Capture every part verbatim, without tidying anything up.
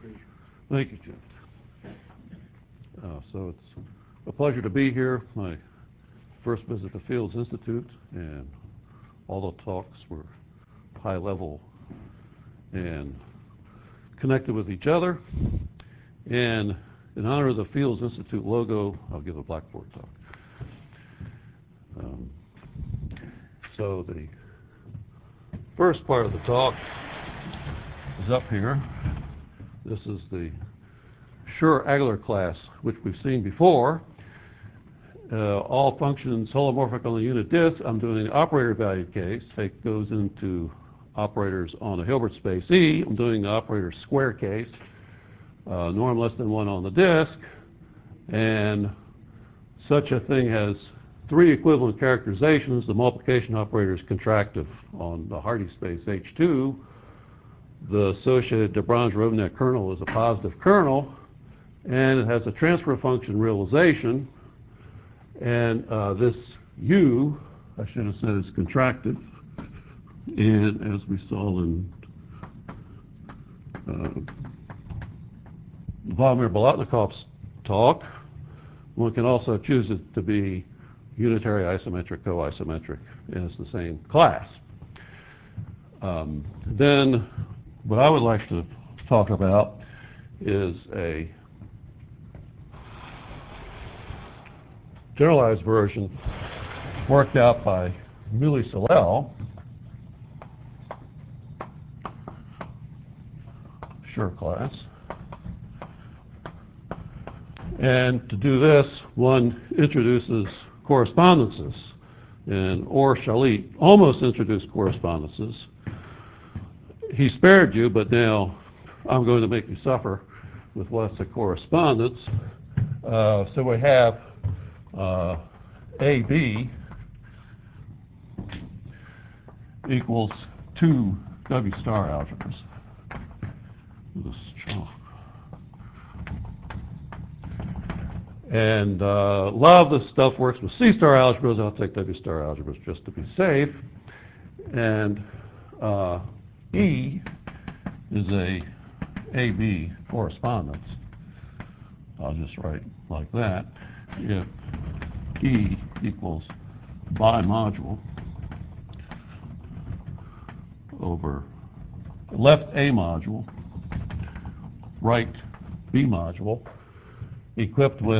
Thank you, Jim. Uh, so it's a pleasure to be here. My first visit to Fields Institute, and all the talks were high level and connected with each other. And in honor of the Fields Institute logo, I'll give a Blackboard talk. Um, so the first part of the talk is up here. This is the Schur-Agler class, which we've seen before. Uh, all functions holomorphic on the unit disk. I'm doing the operator value case. It goes into operators on a Hilbert space E. I'm doing the operator square case. Uh, norm less than one on the disk. And such a thing has three equivalent characterizations. The multiplication operator is contractive on the Hardy space H two. The associated de Brange-Rovnak kernel is a positive kernel, and it has a transfer function realization. And uh, this U, I should have said, is contractive. And as we saw in uh, Vladimir Bolotnikov's talk, one can also choose it to be unitary, isometric, co-isometric, and it's the same class. Um, then what I would like to talk about is a generalized version worked out by Mully-Salel, Schur class. And to do this, one introduces correspondences. And Or Shalit almost introduced correspondences. He spared you, but now I'm going to make you suffer with what's a correspondence. Uh, so we have uh, A B equals two W star algebras. This chalk. And uh, a lot of this stuff works with C star algebras. I'll take W star algebras just to be safe. And uh, E is a A B correspondence. I'll just write like that. If E equals bimodule over left A module, right B module, equipped with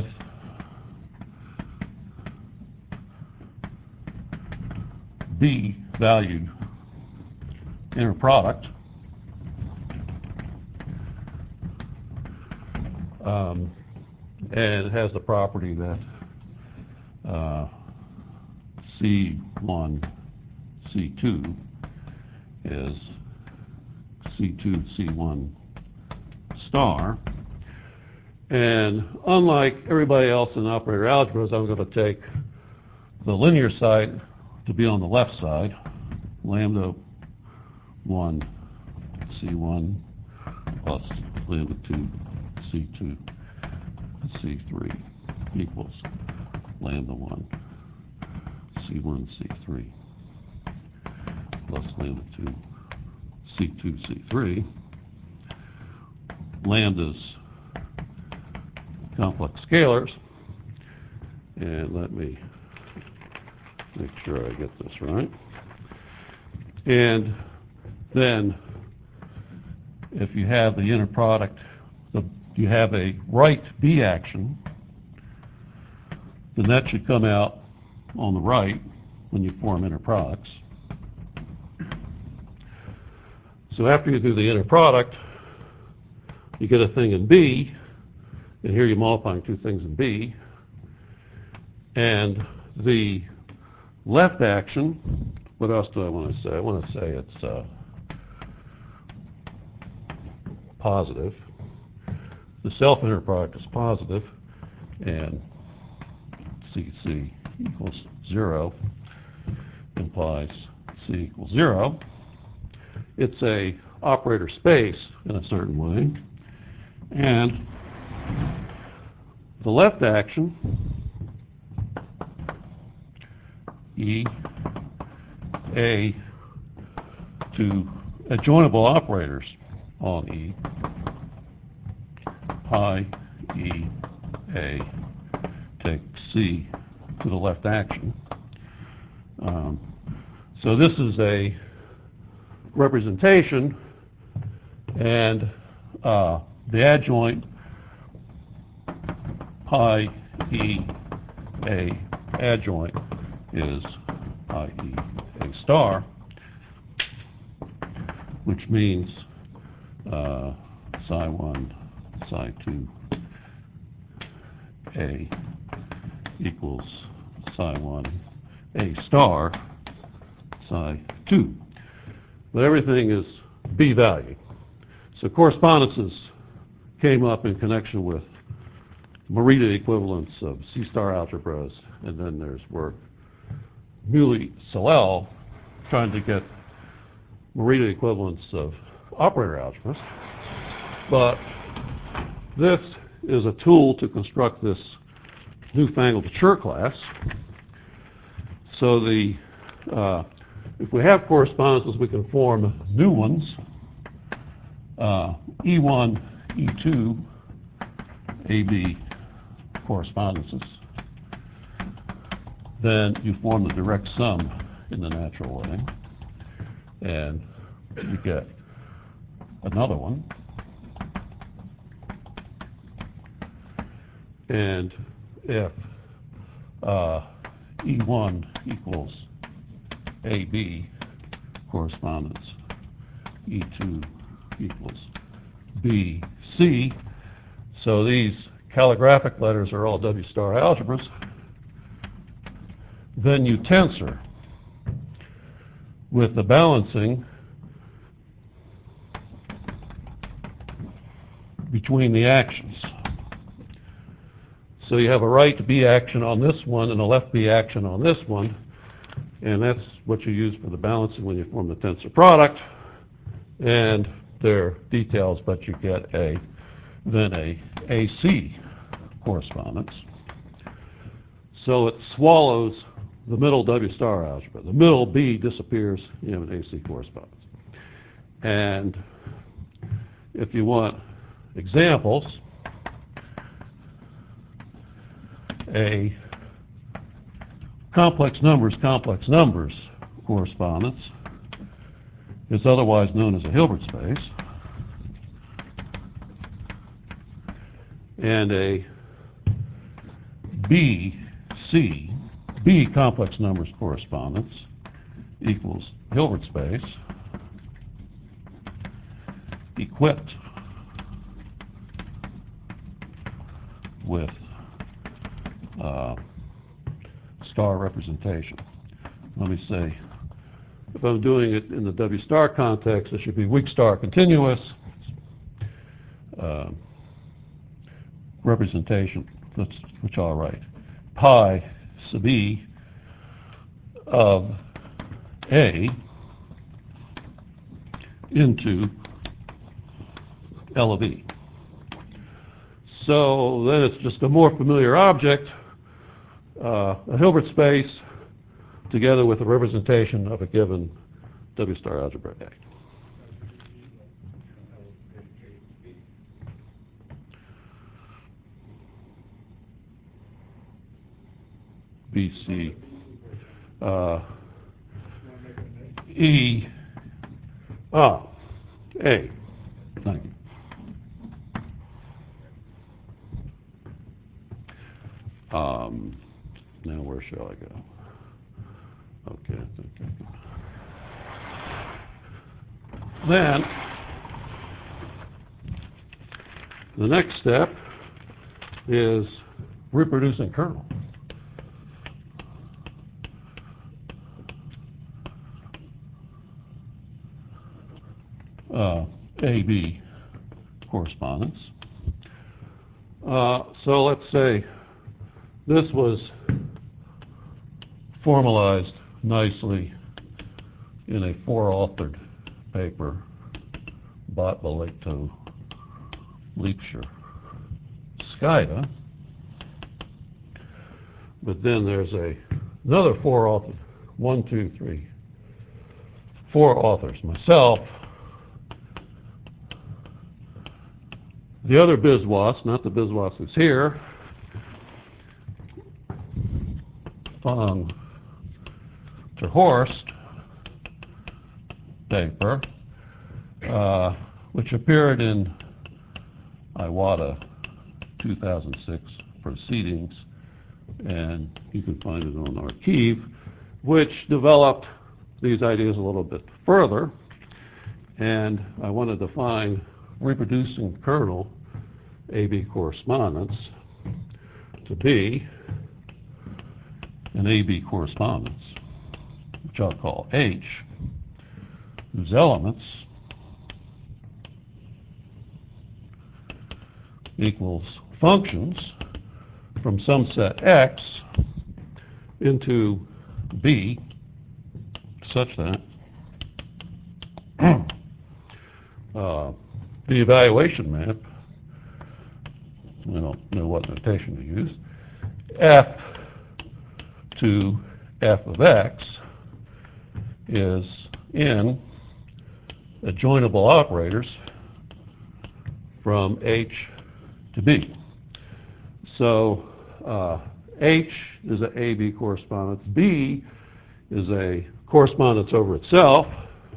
B valued inner product, um, and it has the property that uh, C one, C two is C two, C one star. And unlike everybody else in operator algebras, I'm going to take the linear side to be on the left side, lambda one C one plus lambda two C two C three equals lambda one C one C three plus lambda two C two C three. Lambdas complex scalars, and let me make sure I get this right. And then if you have the inner product, the, you have a right B action, then that should come out on the right when you form inner products. So after you do the inner product, you get a thing in B, and here you're multiplying two things in B. And the left action, what else do I want to say? I want to say it's uh, positive. The self-inner product is positive, and C C equals zero implies C equals zero. It's a operator space in a certain way. And the left action, E, A, to adjoinable operators on E, pi e a, take c to the left action. Um, so this is a representation, and uh, the adjoint pi e a adjoint is pi e a star, which means uh, psi one, psi two a equals psi one a star psi two. But everything is B value. So correspondences came up in connection with Morita equivalents of C-star algebras, and then there's work Muley-Salel trying to get Morita equivalents of operator algebras. But this is a tool to construct this newfangled Schur class. So the uh, if we have correspondences, we can form new ones, uh, E one, E two, A B correspondences. Then you form the direct sum in the natural way, and you get another one. And if uh, E one equals A B correspondence, E two equals B C, so these calligraphic letters are all W-star algebras, then you tensor with the balancing between the actions. So you have a right B action on this one and a left B action on this one, and that's what you use for the balancing when you form the tensor product. And there are details, but you get a then a A C correspondence. So it swallows the middle W-star algebra. The middle B disappears, you have an A C correspondence. And if you want examples, a complex numbers, complex numbers correspondence is otherwise known as a Hilbert space, and a B C, B complex numbers correspondence equals Hilbert space equipped with uh, star representation. Let me say, if I'm doing it in the W-star context, it should be weak star continuous uh, representation, that's, which I'll write pi sub e of A into L of E. So then it's just a more familiar object, uh, a Hilbert space, together with a representation of a given W-star algebra A. B C uh, E ah A. Thank you. Um, now where shall I go? Okay, I think I can. Then the next step is reproducing kernel. Uh, A B correspondence. Uh, so let's say this was formalized nicely in a four-authored paper, Botbalekto, Liebscher, Skida. But then there's a another four authors, one, two, three, four authors, myself, the other BizWAS, not the BizWAS that's here, von ter Horst paper, uh, which appeared in Iwata two thousand six Proceedings, and you can find it on Archive, which developed these ideas a little bit further. And I want to define reproducing kernel A B correspondence to be an A B correspondence, which I'll call H, whose elements equals functions from some set X into B such that uh, the evaluation map, I don't know what notation to use, F to F of X is in adjoinable operators from H to B. So uh, H is an A B correspondence. B is a correspondence over itself.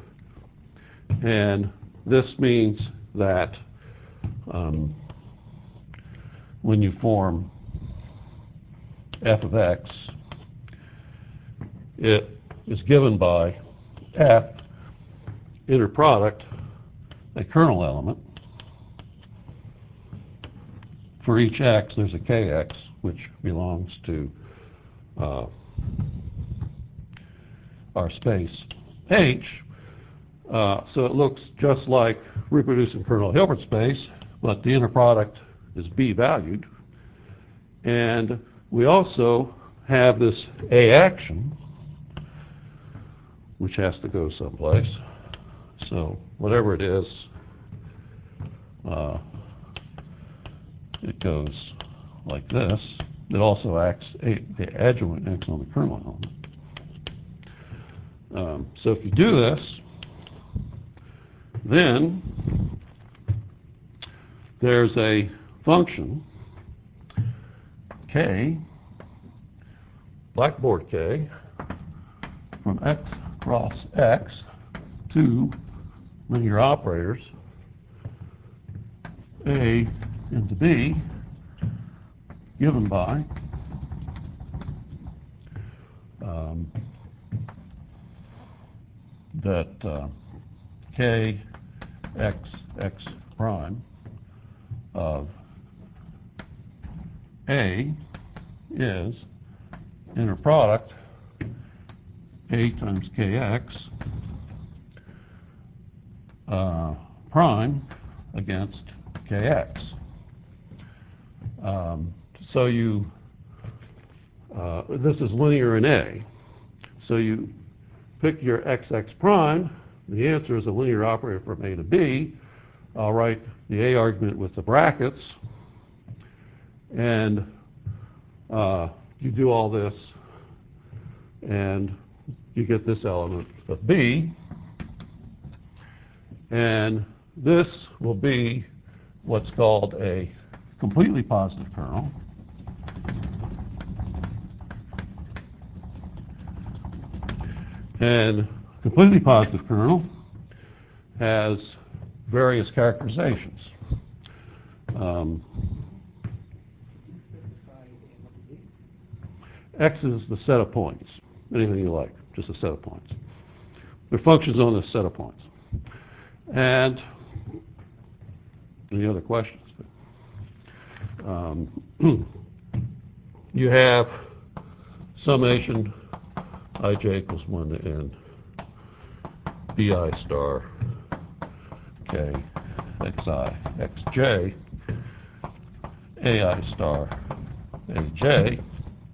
And this means that um, when you form F of X, it is given by F inner product a kernel element. For each X, there's a K X, which belongs to uh, our space H. Uh, so it looks just like reproducing kernel Hilbert space, but the inner product is B valued. And we also have this A action, which has to go someplace. So whatever it is, uh, it goes like this. It also acts, a, the adjoint acts on the kernel element. Um, so if you do this, then there's a function K, blackboard K, from X cross X to linear operators A into B, given by um, that uh, K X X prime of A is inner product A times K X uh, prime against K X. Um, so you, uh, this is linear in A. So you pick your X X prime. The answer is a linear operator from A to B. I'll write the A argument with the brackets. And uh, you do all this, and you get this element of B. And this will be what's called a completely positive kernel. And completely positive kernel has various characterizations. Um, X is the set of points, anything you like, just a set of points. There are functions on this set of points. And any other questions? Um, you have summation ij equals one to n bi star k xi xj ai star aj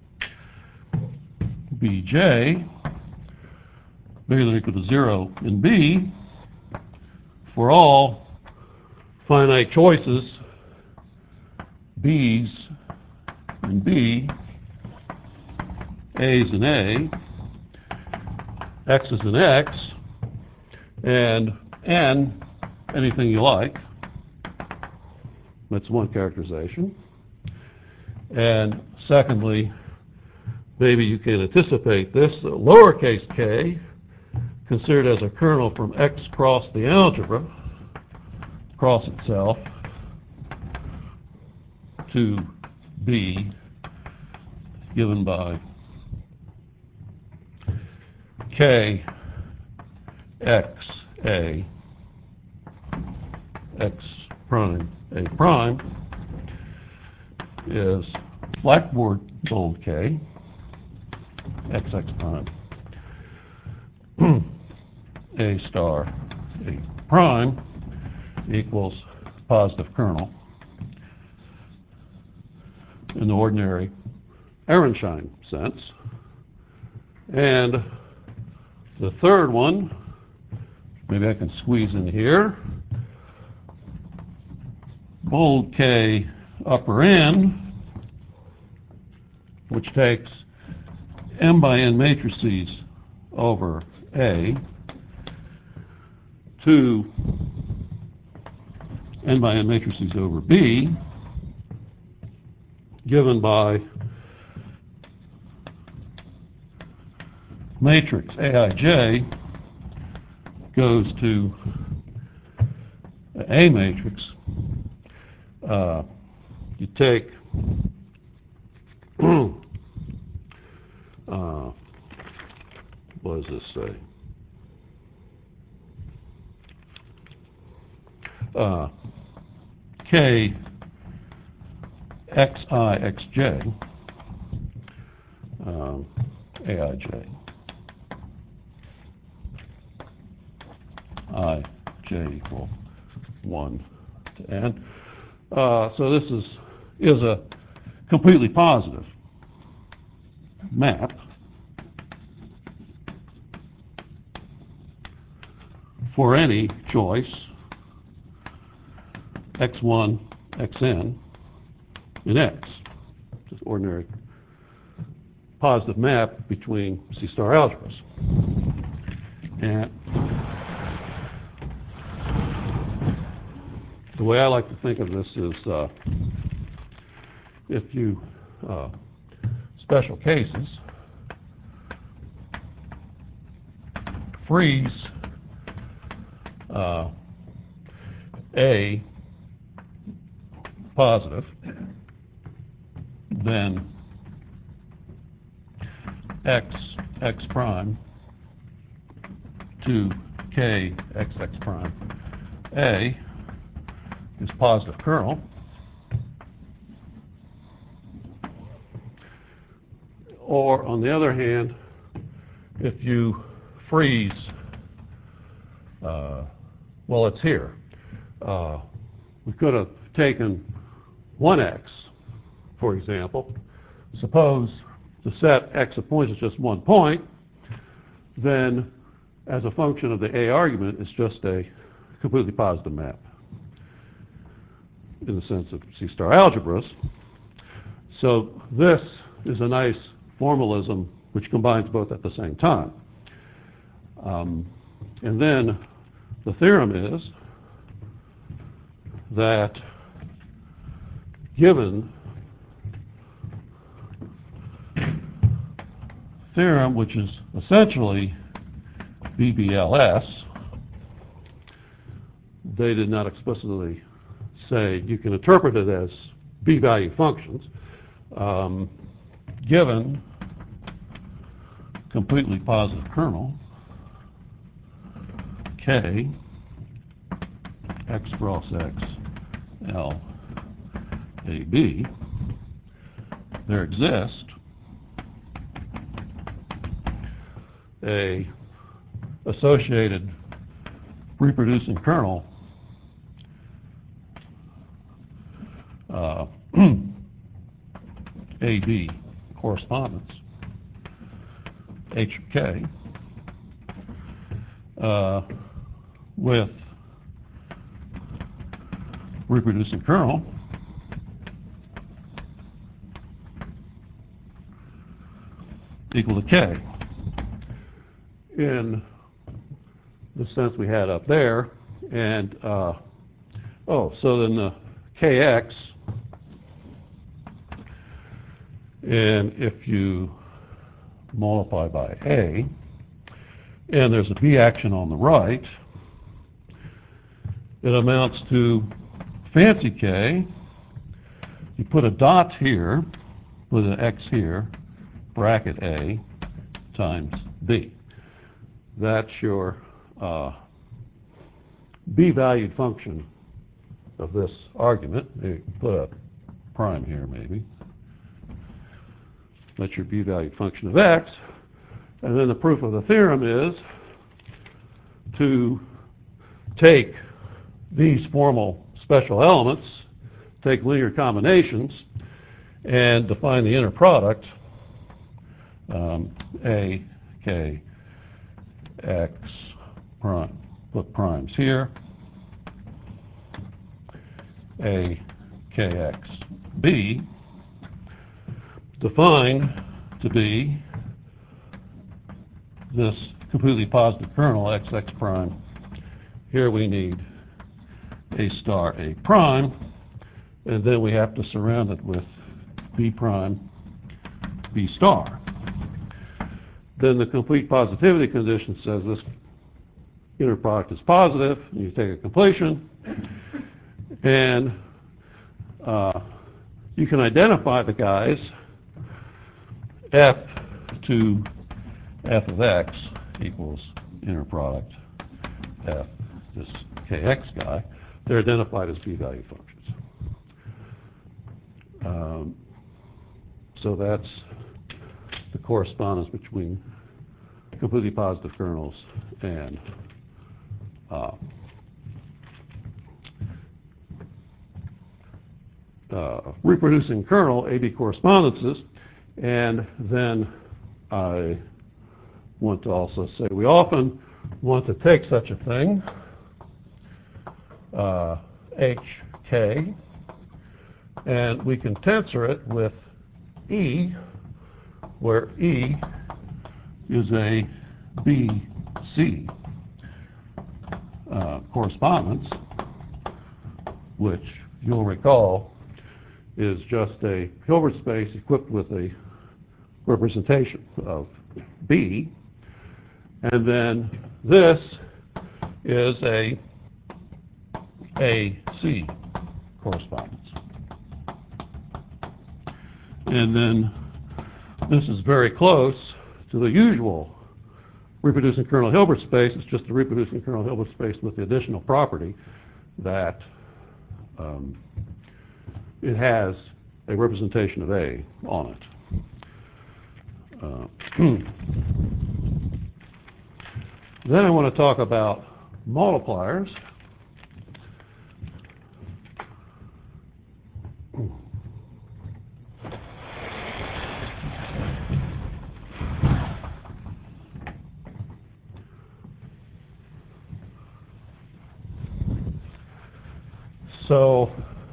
bj bigger than or equal to zero in B for all finite choices B's in B, A's in A, X's in X, and N, anything you like. That's one characterization. And secondly, maybe you can anticipate this, uh, lowercase k, considered as a kernel from X cross the algebra, cross itself, to B, given by K X A, X prime A prime, is blackboard bold K, X X prime, A star A prime equals positive kernel in the ordinary Ehrenstein sense. And the third one, maybe I can squeeze in here, bold K upper N, which takes M by N matrices over A to N by N matrices over B, given by matrix Aij goes to A matrix. Uh, you take uh, what does this say? Uh, K Xi Xj, um, Aij, I j equal one to n. Uh, so this is is a completely positive map for any choice x one, xn in X. Just ordinary positive map between C star algebras. And the way I like to think of this is uh, if you, uh, special cases, freeze uh, A positive, then X, X prime to K, X, X prime, A is positive kernel. Or, on the other hand, if you freeze, uh, well, it's here. Uh, we could have taken one x, for example. Suppose the set x of points is just one point, then as a function of the A argument, it's just a completely positive map in the sense of C star algebras. So this is a nice formalism which combines both at the same time. Um, and then the theorem is that given theorem, which is essentially B B L S, they did not explicitly say you can interpret it as B-value functions, um, given completely positive kernel K X cross X L A B, there exists a associated reproducing kernel uh, A B correspondence H of K uh, with reproducing kernel equal to K in the sense we had up there. And uh, oh, so then the kx, and if you multiply by A, and there's a B action on the right, it amounts to fancy K. You put a dot here, with an X here, bracket A times B. That's your uh, B-valued function of this argument. You put a prime here, maybe. That's your B-valued function of X. And then the proof of the theorem is to take these formal special elements, take linear combinations, and define the inner product, um, A, K, X prime. Put primes here. A, K, X, B, defined to be this completely positive kernel, X, X prime. Here we need A star, A prime, and then we have to surround it with B prime, B star. Then the complete positivity condition says this inner product is positive, and you take a completion, and uh, you can identify the guys F to F of X equals inner product F, this K X guy. They're identified as B-value functions. Um, so that's the correspondence between completely positive kernels and uh, uh, reproducing kernel A B correspondences. And then I want to also say we often want to take such a thing, uh, H K, and we can tensor it with E, where E is a B C uh, correspondence, which you'll recall is just a Hilbert space equipped with a representation of B, and then this is a A C correspondence. And then this is very close to the usual reproducing kernel Hilbert space. It's just a reproducing kernel Hilbert space with the additional property that um, it has a representation of A on it. Uh, then I want to talk about multipliers. So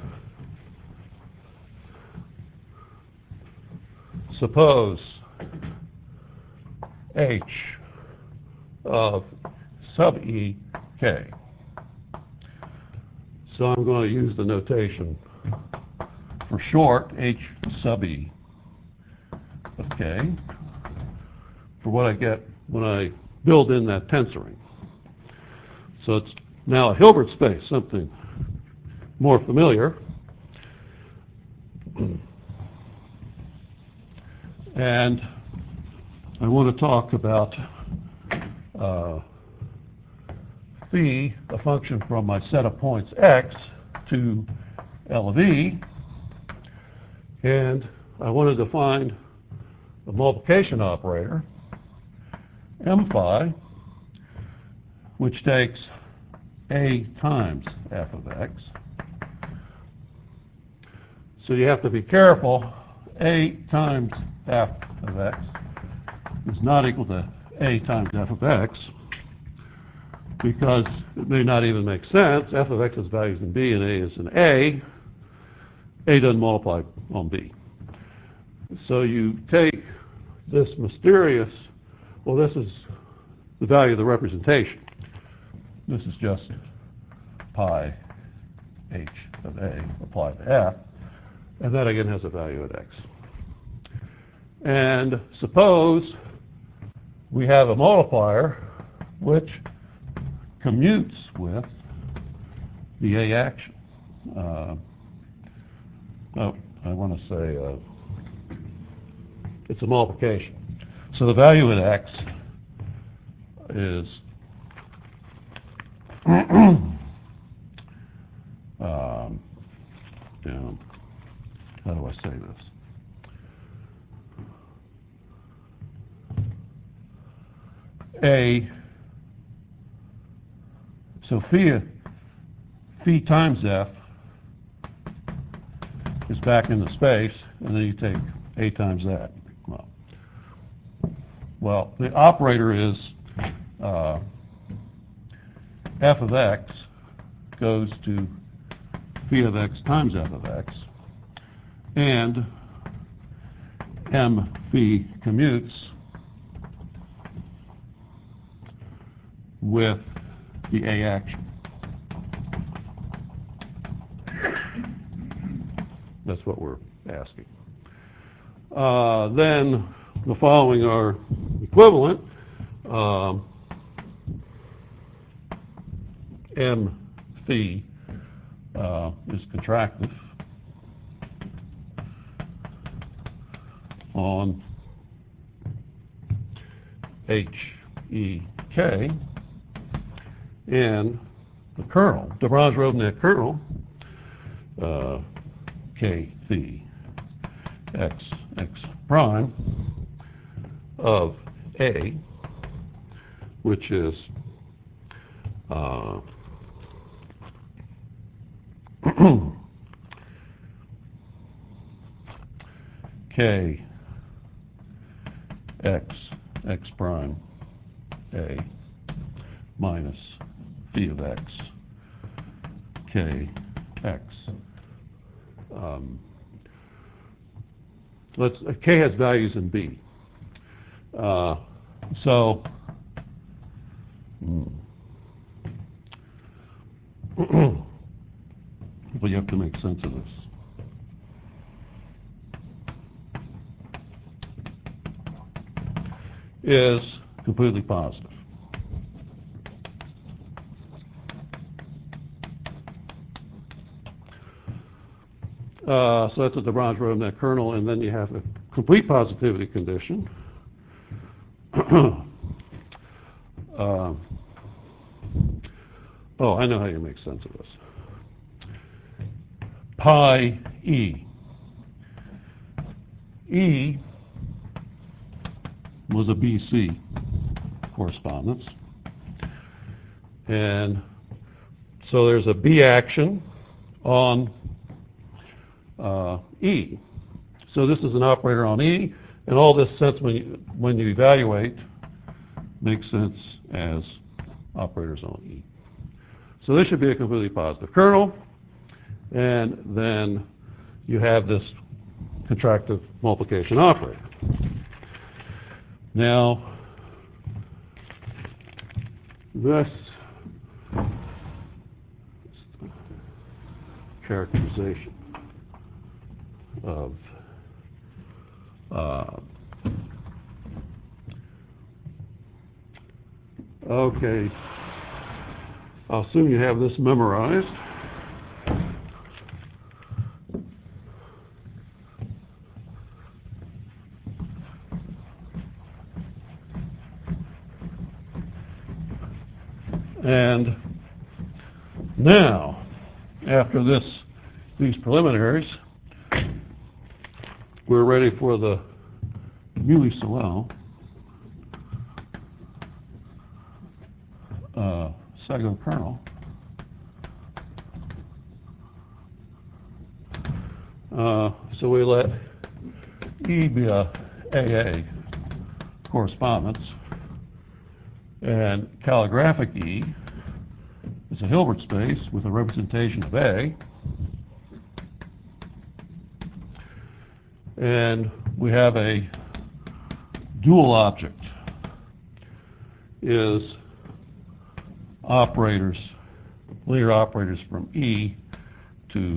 suppose H of sub E K. So I'm going to use the notation for short, H sub E of K, for what I get when I build in that tensoring. So it's now a Hilbert space, something more familiar. And I want to talk about uh, phi, a function from my set of points x to L of E, and I want to define a multiplication operator, M phi, which takes A times f of x. So you have to be careful. A times f of x is not equal to A times f of x, because it may not even make sense. F of x is values in B and A is in A. A doesn't multiply on B. So you take this mysterious, well, this is the value of the representation. This is just pi h of A applied to F, and that again has a value at X. And suppose we have a multiplier which commutes with the A action. Uh, oh, I want to say uh, it's a multiplication. So the value at X is um, down. How do I say this? A, so phi, phi times F is back into space, and then you take A times that. Well, well the operator is uh, F of X goes to phi of X times F of X, and M phi commutes with the A action. That's what we're asking. Uh, then the following are equivalent. Um, M phi uh, is contractive on H E K, and the kernel, de Broglie-Rovnak kernel, uh, K phi X X prime of A, which is uh, K X X prime A minus phi of X K X. Um, let's, uh, K has values in B. Uh, so hmm. Well, you have to make sense of this. Is completely positive. Uh, so that's a de Broglie-Rovnak kernel, and then you have a complete positivity condition. uh, oh, I know how you make sense of this. Pi E. E was a B C correspondence. And so there's a B action on uh, E. So this is an operator on E, and all this sense when you, when you evaluate makes sense as operators on E. So this should be a completely positive kernel, and then you have this contractive multiplication operator. Now, this characterization of uh, okay, I'll assume you have this memorized. And now, after this, these preliminaries, we're ready for the Muley-Solel uh, Sago kernel. Uh, so we let E be a A A correspondence, and calligraphic E is a Hilbert space with a representation of A. And we have a dual object is operators, linear operators from E to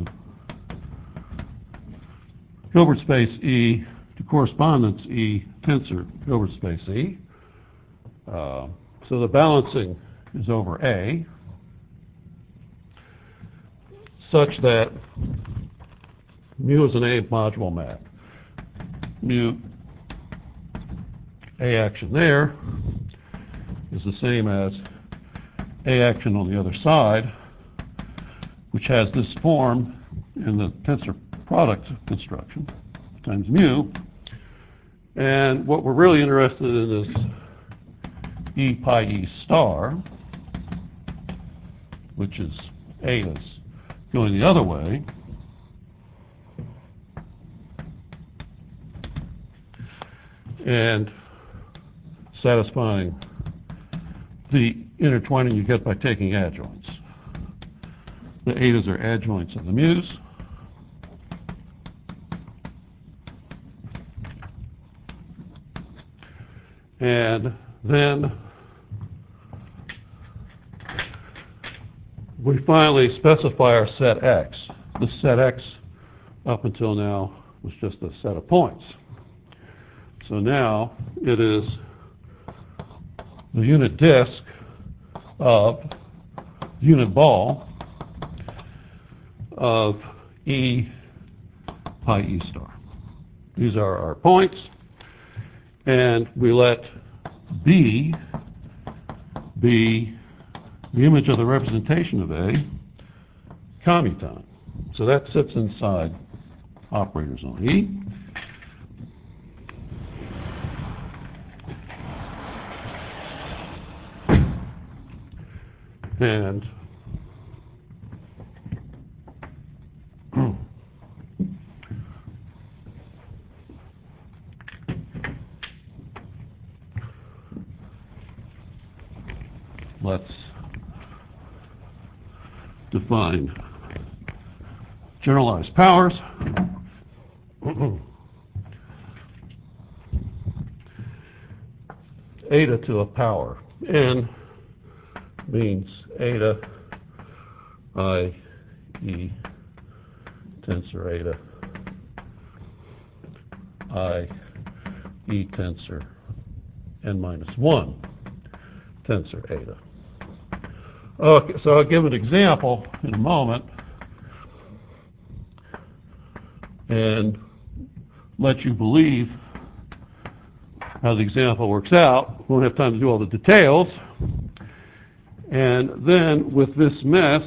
Hilbert space E to correspondence E tensor Hilbert space E. Uh, so the balancing is over A, such that mu is an A module map. Mu A action there is the same as A action on the other side, which has this form in the tensor product construction, times mu. And what we're really interested in is E pi E star, which is A is going the other way. And satisfying the intertwining you get by taking adjoints. The etas are adjoints of the mu's. And then we finally specify our set X. The set X up until now was just a set of points. So now it is the unit disk of unit ball of E pi E star. These are our points, and we let B be the image of the representation of A, commuton. So that sits inside operators on E. And let's define generalized powers. Eta to a power n means eta I E tensor eta I E tensor n minus one tensor eta. Okay, so I'll give an example in a moment and let you believe how the example works out. We won't have time to do all the details. And then with this mess,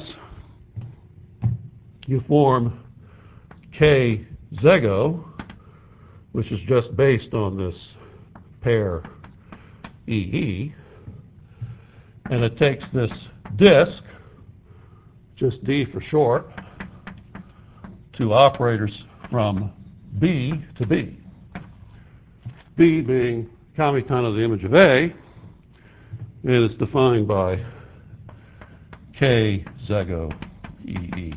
you form K Zego, which is just based on this pair E E. And it takes this disk, just D for short, to operators from B to B. B being commuton of the image of A, and it's defined by K Zego E E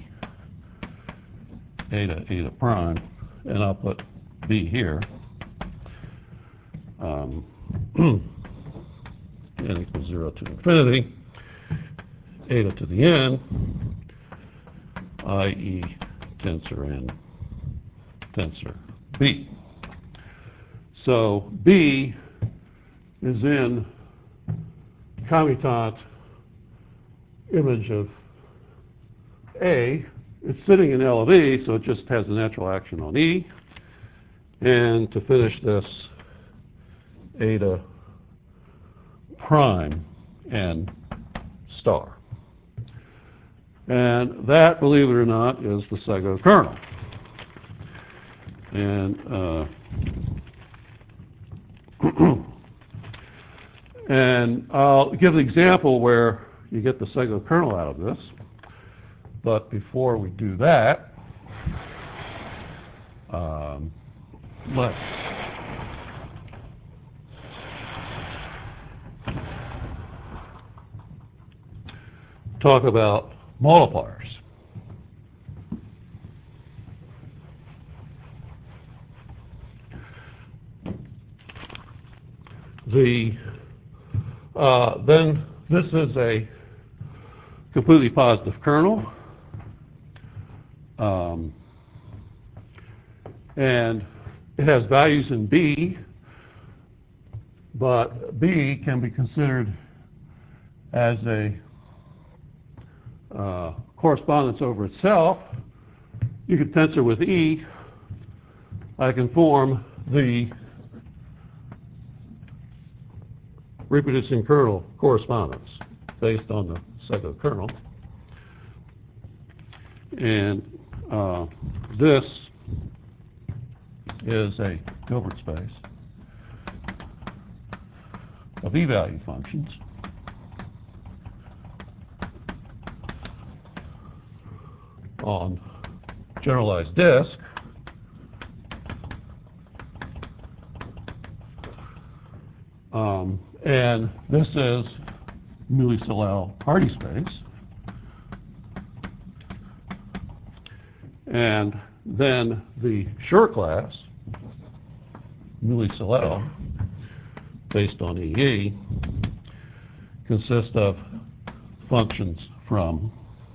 eta eta prime, and I'll put B here. Um, n equals zero to infinity, eta to the n, I E tensor n tensor B. So B is in commutant image of A. It's sitting in L of E, so it just has a natural action on E. And to finish this, eta prime n star. And that, believe it or not, is the Sego kernel. And uh, and I'll give an example where you get the Sego kernel out of this. But before we do that, um, let's talk about multipliers. The uh, then this is a completely positive kernel, Um, and it has values in B, but B can be considered as a uh, correspondence over itself. You could tensor with E. I can form the reproducing kernel correspondence based on the set of kernel. And uh, this is a Hilbert space of E-value functions on generalized disk. Um, and this is Mealy-Solal Hardy space. And then the Schur class, Mealy-Solal, based on E E, consists of functions from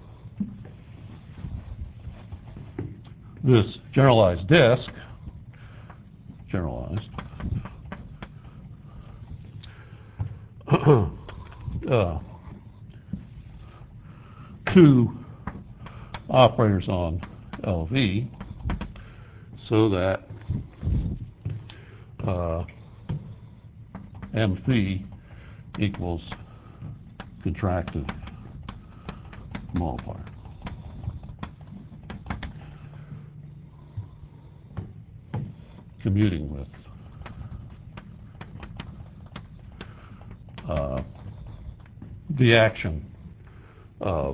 this generalized disk, generalized, uh, two operators on L V, so that uh, M phi equals contractive multiplier. Commuting with uh, the action of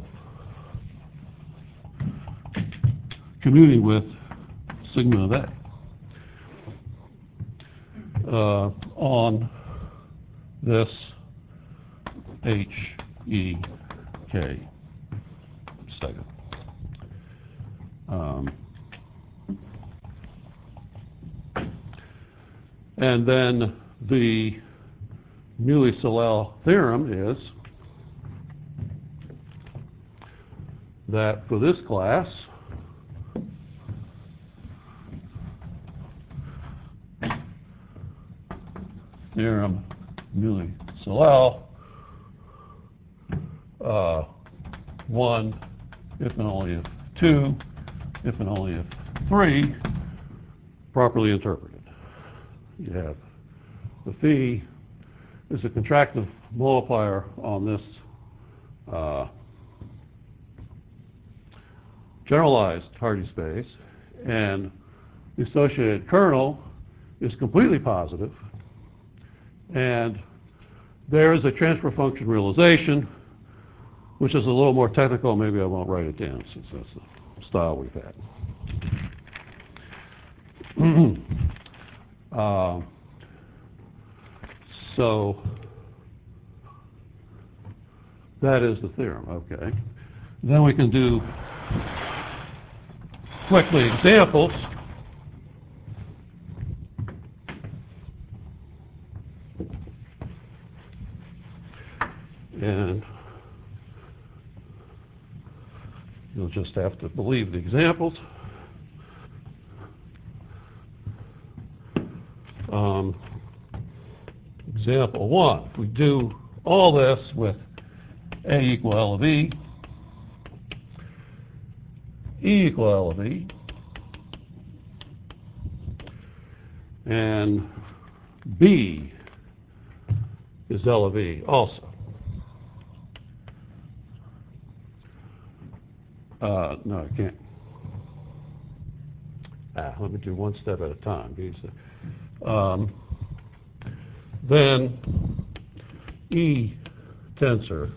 commuting with sigma of A uh, on this H E K segment. Um, and then the Mealy-Solal theorem is that for this class, theorem Mealy-Solal, uh, one, if and only if two, if and only if three, properly interpreted. You have the phi is a contractive multiplier on this uh, generalized Hardy space, and the associated kernel is completely positive, and there is a transfer function realization, which is a little more technical. Maybe I won't write it down since that's the style we've had. uh, so that is the theorem, okay. Then we can do quickly examples. And you'll just have to believe the examples. Um, example one, if we do all this with A equal L of E, E equal L of E, and B is L of E also. Uh, no, I can't. Ah, let me do one step at a time. Um, then E tensor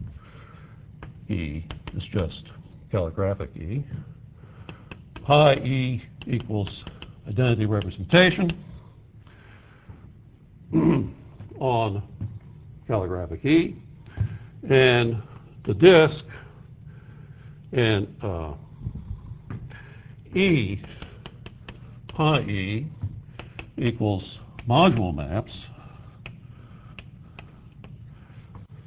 E is just calligraphic E. Pi E equals identity representation on calligraphic E, and the disk and uh, E pi E equals module maps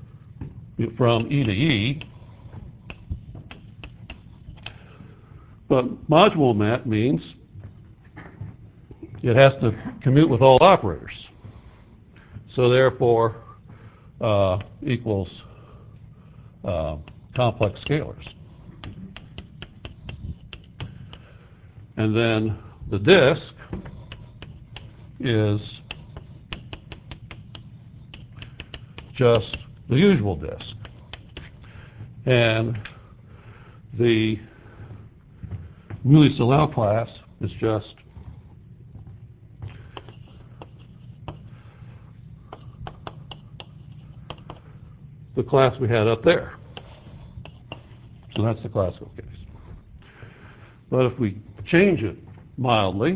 from E to E, But module map means it has to commute with all operators. So therefore, uh, equals uh, complex scalars. And then the disk is just the usual disk. And the Muley-Salel class is just the class we had up there. So that's the classical case. But if we change it mildly,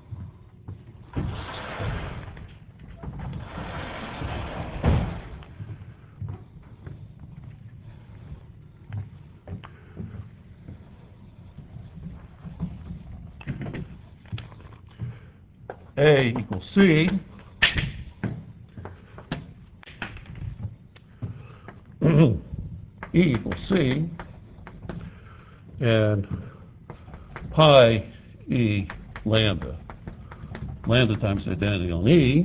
A equals C, E equals C, and pi E lambda, lambda times identity on E,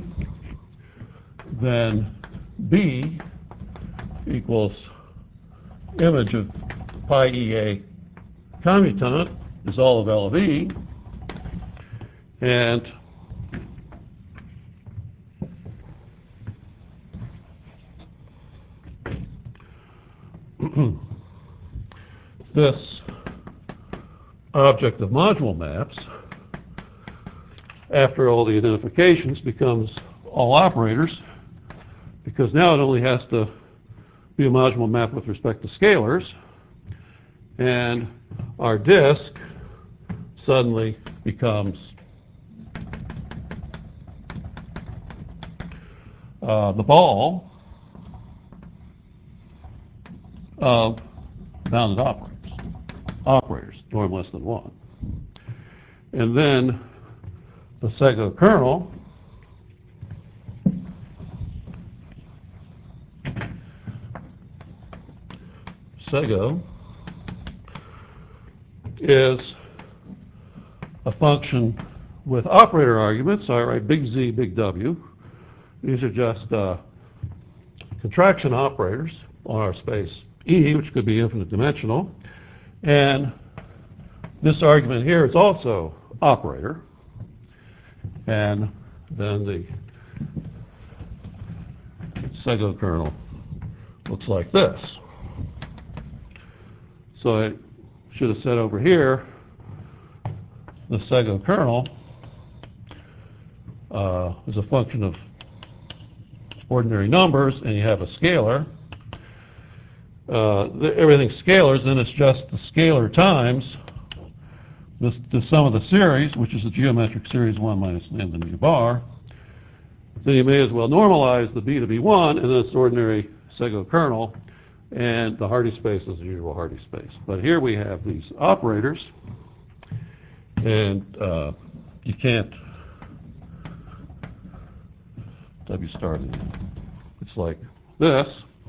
then B equals image of pi E A commutant is all of L of E, and this object of module maps, after all the identifications, becomes all operators, because now it only has to be a module map with respect to scalars, and our disk suddenly becomes uh, the ball of bounded operators. Operators, norm less than one. And then the Sego kernel Sego is a function with operator arguments. I write big Z, big W. These are just uh, contraction operators on our space E, which could be infinite dimensional. And this argument here is also operator. And then the Sego kernel looks like this. So I should have said over here, the Sego kernel uh, is a function of ordinary numbers, and you have a scalar. Uh, the, everything's scalars, then it's just the scalar times the, the sum of the series, which is the geometric series one minus lambda mu bar. Then you may as well normalize the B to be one, and then it's ordinary Sego kernel, and the Hardy space is the usual Hardy space. But here we have these operators, and uh, you can't W star. It's like this.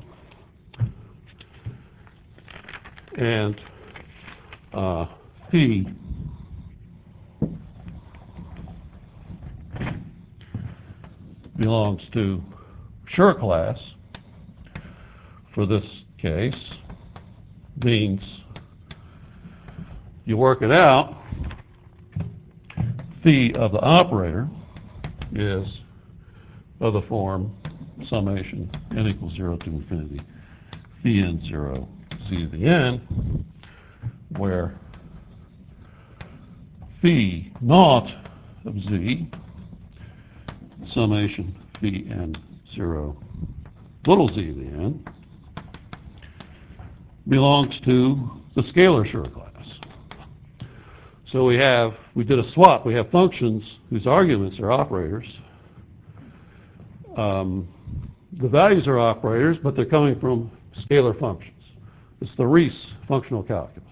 And uh, P belongs to Schur class for this case, means you work it out, phi of the operator is of the form summation n equals zero to infinity phi n zero z to the n, where phi naught of z summation phi n zero little z to the n belongs to the scalar Schur class. So we have, we did a swap. We have functions whose arguments are operators. Um, the values are operators, but they're coming from scalar functions. It's the Riesz functional calculus.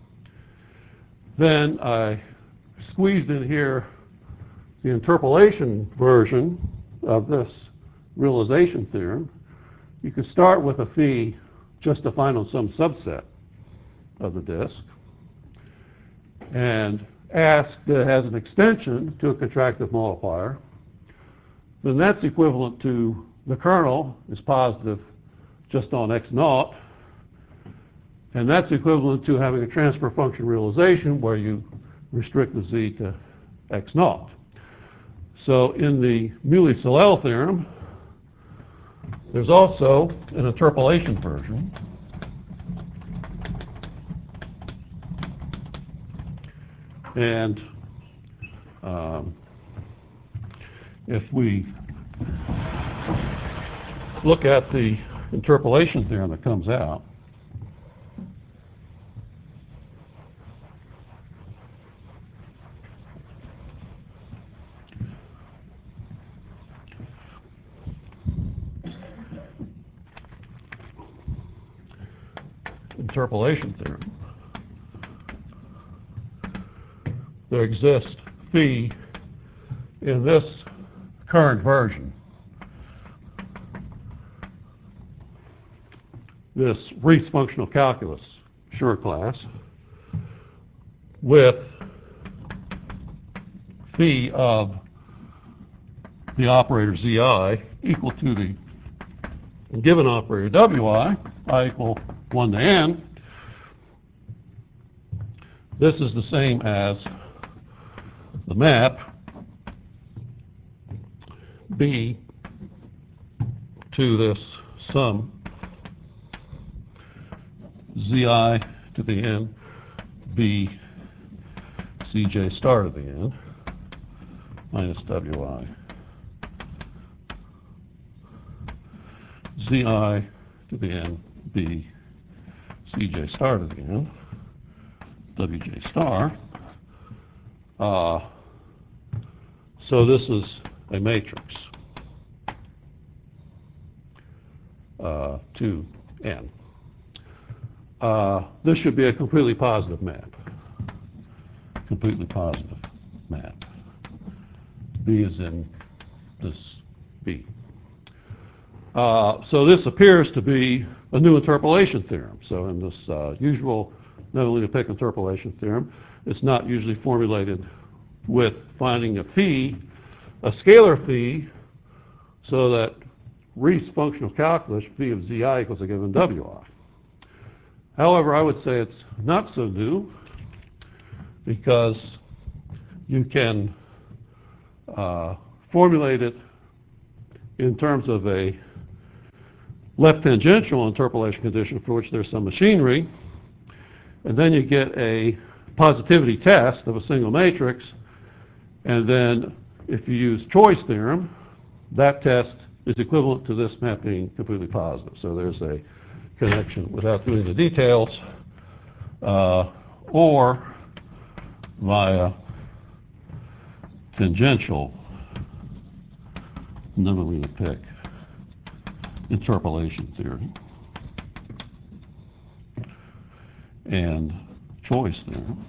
Then I squeezed in here the interpolation version of this realization theorem. You could start with a phi just defined on some subset of the disk. and ask that it has an extension to a contractive multiplier, then that's equivalent to the kernel is positive just on x naught, and that's equivalent to having a transfer function realization where you restrict the z to x naught. So in the Muley-Solel theorem, there's also an interpolation version. And um, if we look at the interpolation theorem that comes out, interpolation theorem, there exists phi in this current version, this Riesz functional calculus Schur class, with phi of the operator Zi equal to the given operator Wi, I equal one to n. This is the same as the map B to this sum Zi to the n B Cj star to the n minus Wi Zi to the n B Cj star to the n Wj star. Uh, so this is a matrix uh, to n. Uh, this should be a completely positive map. Completely positive map. B is in this B. Uh, so this appears to be a new interpolation theorem. So in this uh, usual Nevelina-Pick interpolation theorem, it's not usually formulated with finding a phi, a scalar phi, so that Riesz functional calculus, phi of Zi equals a given Wi. However, I would say it's not so new because you can uh, formulate it in terms of a left tangential interpolation condition for which there's some machinery, and then you get a positivity test of a single matrix, and then if you use Choi's theorem, that test is equivalent to this map being completely positive. So there's a connection without doing the details, uh, or via tangential Nevelina-Pick interpolation theory and Choi's theorem.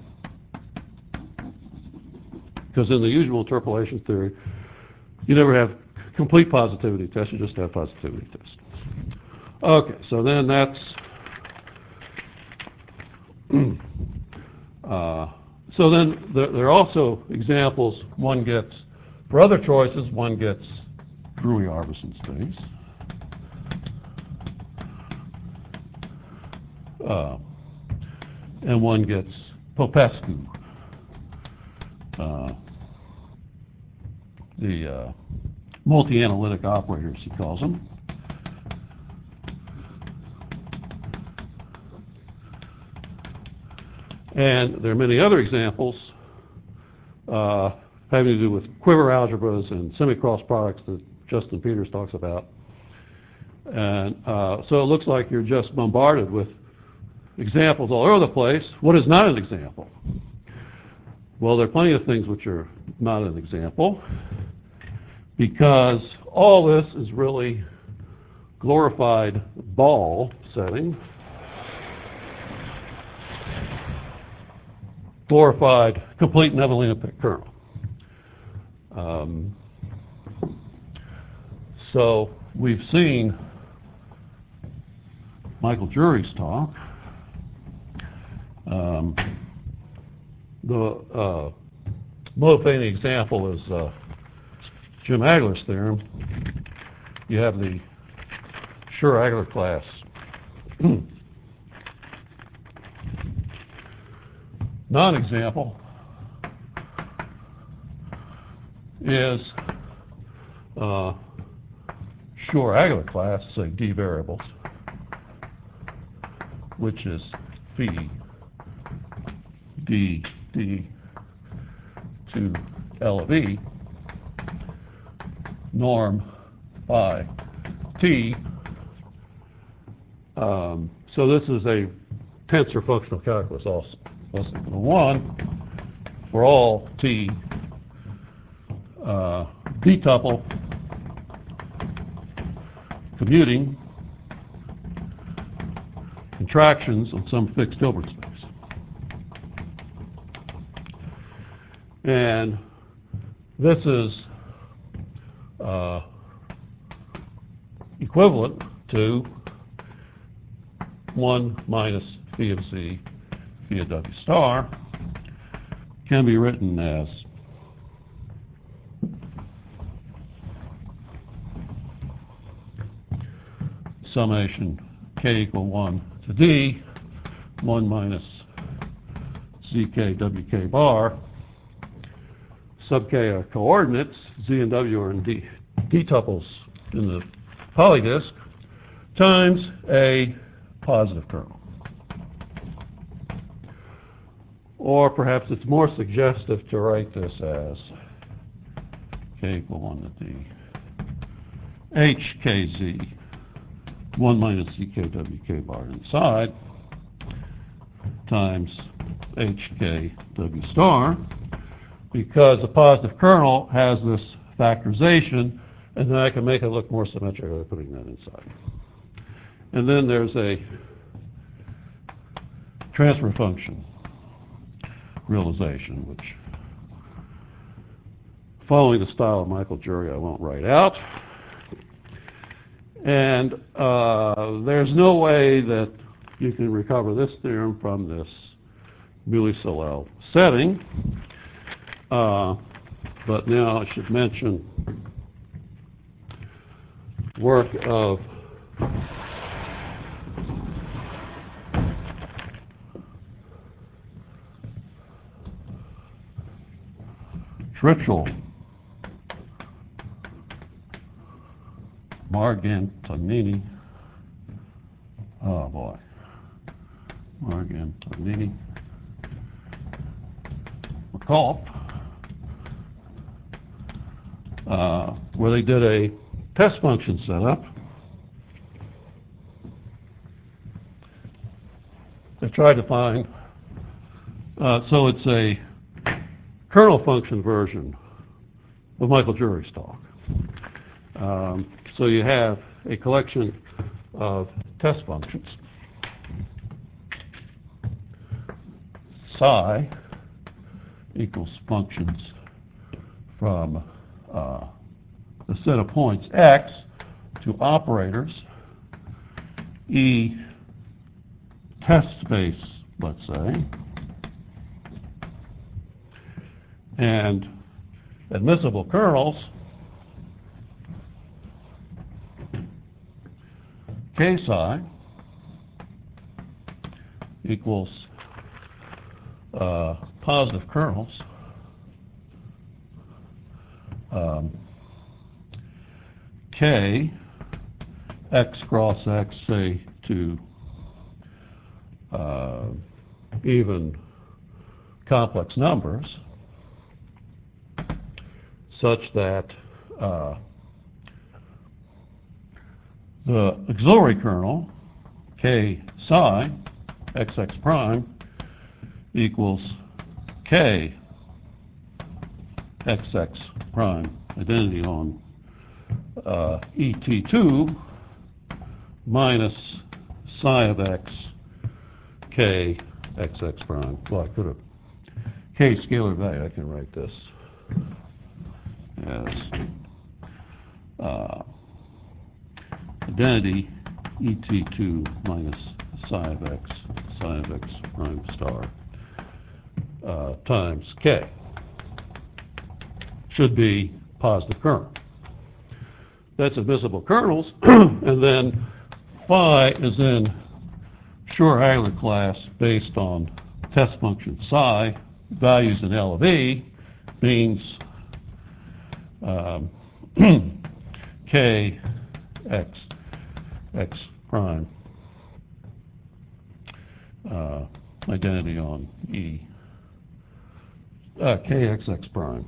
Because in the usual interpolation theory, you never have complete positivity tests, you just have positivity tests. Okay, so then that's uh, so then there, there are also examples one gets for other choices. One gets Drewry-Arbison space, uh, and one gets Popescu, uh, the uh, multi-analytic operators, he calls them. And there are many other examples uh, having to do with quiver algebras and semi-cross products that Justin Peters talks about. And uh, so it looks like you're just bombarded with examples all over the place. What is not an example? Well, there are plenty of things which are not an example, because all this is really glorified ball setting, glorified complete Nevelina-Pick kernel. Um, so we've seen Michael Drury's talk. Um, the uh, motivating example is uh, Jim Agler's theorem. You have the Schur-Agler class. Non-example is uh, Schur-Agler class, say D variables, which is phi d d to L of E, norm phi t. Um, so this is a tensor functional calculus also less than equal to one for all t uh, d-tuple commuting contractions on some fixed Hilbert space. And this is uh, equivalent to one minus phi of z phi of w star, can be written as summation k equal one to d, one minus zk wk bar, sub k are coordinates, z and w are in d, d-tuples in the polydisk, times a positive kernel. Or perhaps it's more suggestive to write this as k equal one to d, hkz, one minus zkwk bar inside, times hkw star, because a positive kernel has this factorization, and then I can make it look more symmetrical by putting that inside. And then there's a transfer function realization, which, following the style of Michael Jury, I won't write out. And uh, there's no way that you can recover this theorem from this Muley-Solel setting. Uh, but now I should mention work of Tritschl, Margantonini, oh boy, Margantonini, McCulp, uh, where they did a test function setup. They tried to find, uh, so it's a kernel function version of Michael Jury's talk. Um, so you have a collection of test functions. Psi equals functions from uh, the set of points x to operators E test space, let's say, and admissible kernels k psi equals uh, positive kernels um, k x cross x, say, to uh, even complex numbers, such that uh, the auxiliary kernel, k psi, xx prime, equals k xx prime identity on uh, E T two minus psi of x k xx prime. Well, I could have k scalar value. I can write this as uh, identity E T two minus psi of x, psi of x prime star uh, times K should be positive kernel. That's admissible kernels, and then phi is in Shor-Agler class based on test function psi, values in L of E, means um, K x x prime uh, identity on E, uh, K x x prime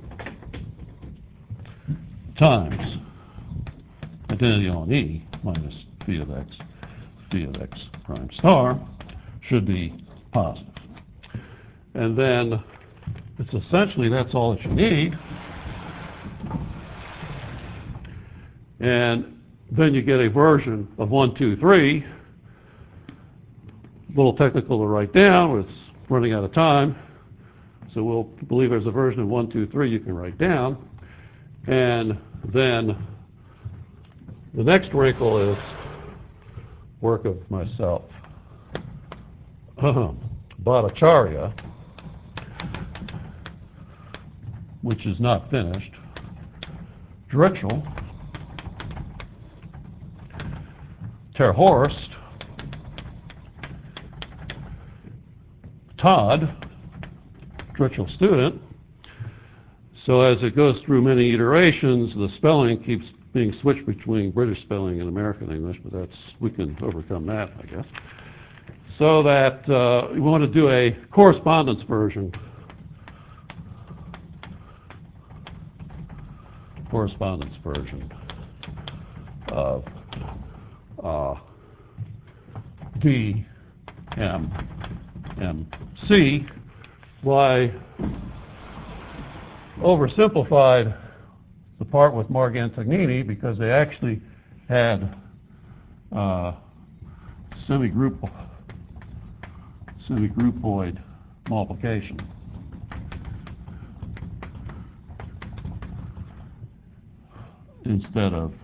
times identity on E minus phi of x, phi of x prime star should be positive. And then it's essentially that's all that you need. And then you get a version of one, two, three. A little technical to write down, it's running out of time. So we'll believe there's a version of one, two, three you can write down. And then the next wrinkle is work of myself. Bhattacharya, which is not finished, Dritchell, Terhorst, Todd, Dritchell student. So as it goes through many iterations, the spelling keeps being switched between British spelling and American English, but that's, we can overcome that, I guess. So that uh, we want to do a correspondence version, correspondence version of uh, D M M C. Well, I oversimplified the part with Margantognini because they actually had uh, semi-group semi-groupoid multiplication. Instead of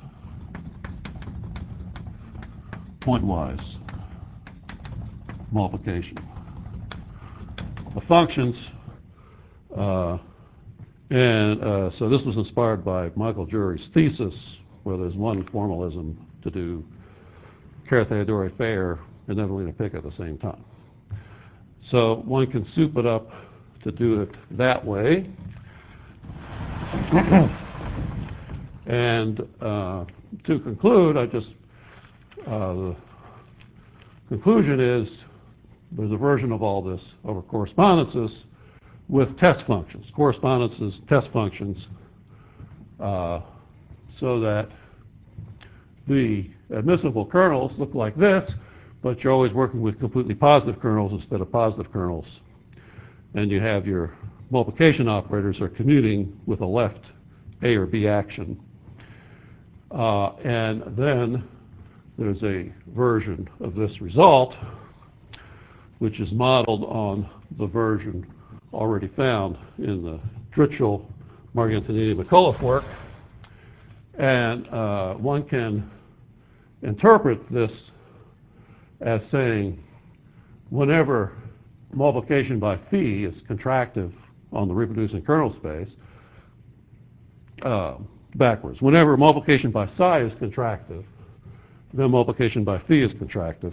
pointwise multiplication. The functions, uh, and uh, so this was inspired by Michael Jury's thesis, where there's one formalism to do Carathéodory-Fayer and Evelina Pick at the same time. So one can soup it up to do it that way. And uh, to conclude, I just, uh, the conclusion is there's a version of all this over correspondences with test functions, correspondences, test functions, uh, so that the admissible kernels look like this, but you're always working with completely positive kernels instead of positive kernels. And you have your multiplication operators are commuting with a left A or B action. Uh, and then there's a version of this result which is modeled on the version already found in the Dritchell, Margantognini, McCullough work. And uh, one can interpret this as saying whenever multiplication by phi is contractive on the reproducing kernel space, uh, backwards. Whenever multiplication by psi is contractive, then multiplication by phi is contractive.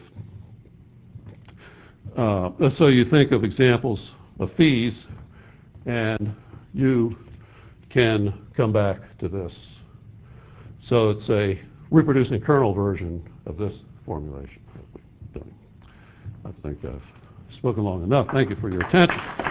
Uh, so you think of examples of phis, and you can come back to this. So it's a reproducing kernel version of this formulation. I think I've spoken long enough. Thank you for your attention.